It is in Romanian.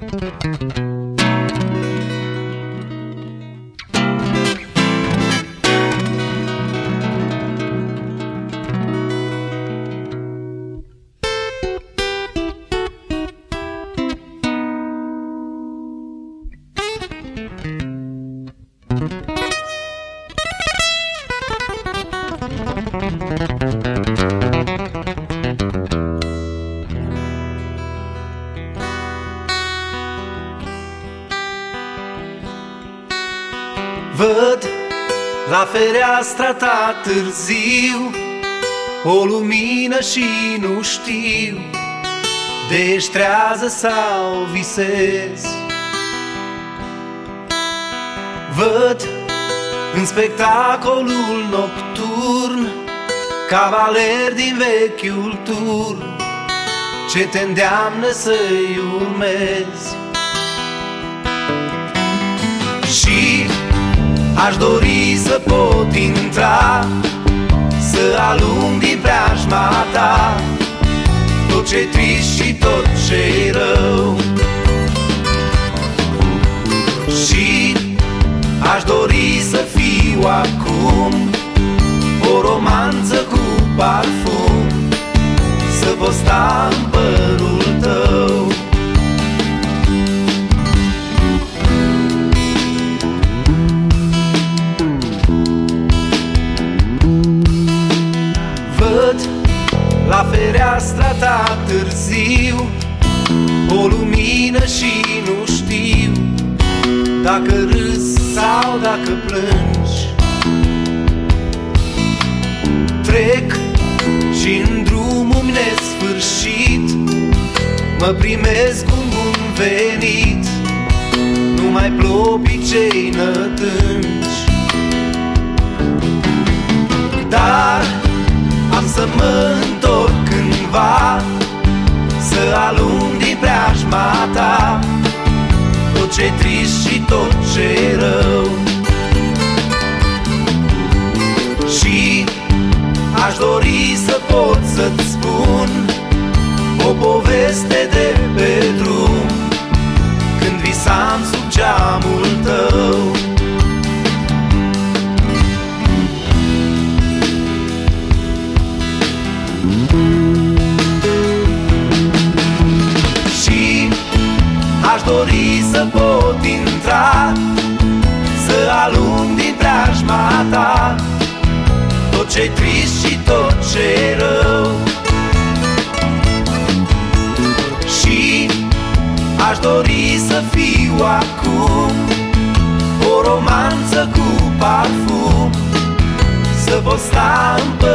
Văd la fereastra ta târziu o lumină și nu știu de ești trează sau visezi. Văd în spectacolul nocturn cavaleri din vechiul turn ce te îndeamnă să-i urmezi. Și aș dori să pot intra, să alung din preajma ta tot ce-i trist și tot ce-i rău. Și aș dori să fiu acum o romanță cu parfum, să pot sta în părul tău. Văd la fereastra ta târziu o lumină și nu știu dacă râzi sau dacă plângi. Trec și-n drumul nesfârșit mă primesc cu un bun venit, numai plopii cei nătânci. Dar am să mă întorc cândva, să alung din preajma ta tot ce-i trist și tot ce-i rău. Și aș dori să pot să-ți spun o poveste de pe drum, când visam sub geamul tău. Și aș dori să pot intra, să alung din preajma ta tot ce-i trist și tot ce-i rău. Și aș dori să fiu acum o romanță cu parfum, să pot sta în